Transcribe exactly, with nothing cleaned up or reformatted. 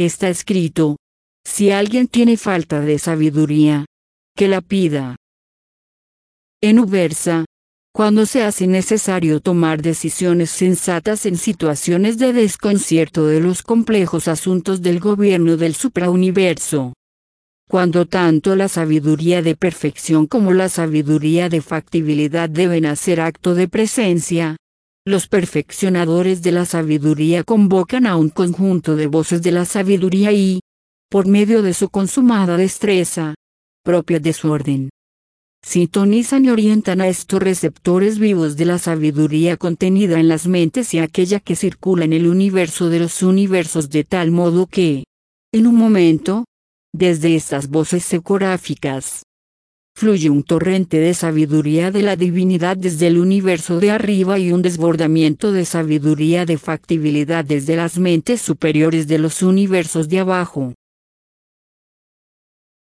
Está escrito: si alguien tiene falta de sabiduría, que la pida. En Ubersa, cuando se hace necesario tomar decisiones sensatas en situaciones de desconcierto de los complejos asuntos del gobierno del suprauniverso. Cuando tanto la sabiduría de perfección como la sabiduría de factibilidad deben hacer acto de presencia, los perfeccionadores de la sabiduría convocan a un conjunto de voces de la sabiduría y, por medio de su consumada destreza, propia de su orden, sintonizan y orientan a estos receptores vivos de la sabiduría contenida en las mentes y aquella que circula en el universo de los universos de tal modo que, en un momento, desde estas voces secoráficas, fluye un torrente de sabiduría de la divinidad desde el universo de arriba y un desbordamiento de sabiduría de factibilidad desde las mentes superiores de los universos de abajo.